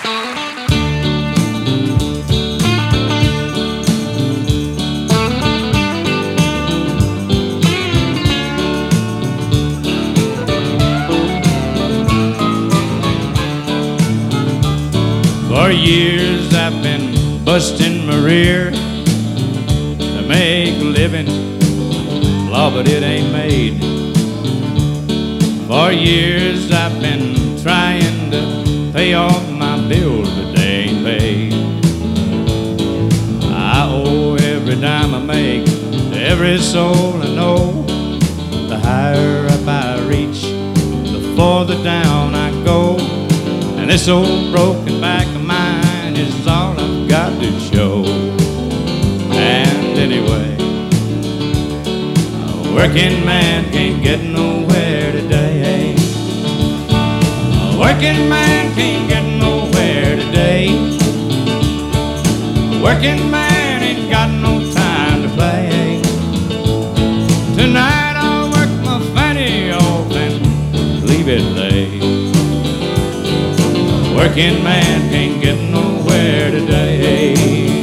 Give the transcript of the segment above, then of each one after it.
For years I've been busting my rear to make a living, law, but it ain't made. For years I've been trying to pay off my bills, but they ain't paid. I owe every dime I make to every soul I know. The higher up I reach, the farther down I go. And this old broken back of mine is all I've got to show. And anyway, a working man can't get nowhere today. A working man can't get nowhere today. A working man ain't got no time to play. Tonight I'll work my fanny off and leave it late. Working man can't get nowhere today.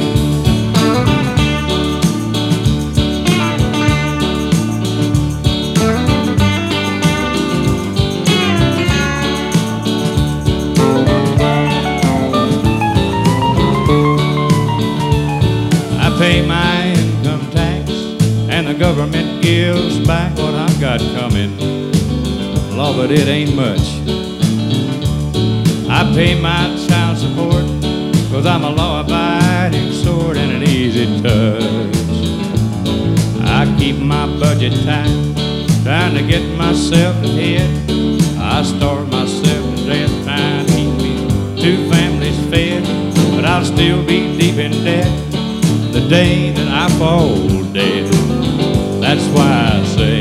I pay my income tax and the government gives back what I've got coming. Law, but it ain't much. I pay my child support, 'cause I'm a law-abiding sort and an easy touch. I keep my budget tight, trying to get myself ahead. I starve myself to death, trying to keep me 2 families fed. But I'll still be deep in debt the day that I fall dead. That's why I say,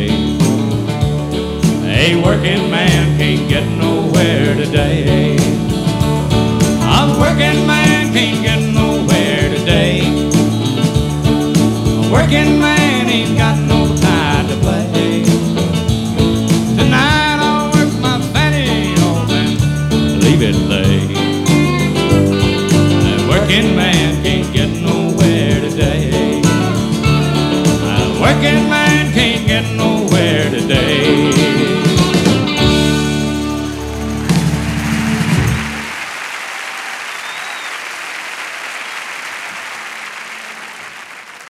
a working man can't get nowhere today. A working man can't get nowhere today. A working man ain't got no time to play. Tonight I'll work my fanny off and leave it late. A working man can't get nowhere today. A working man can't get nowhere.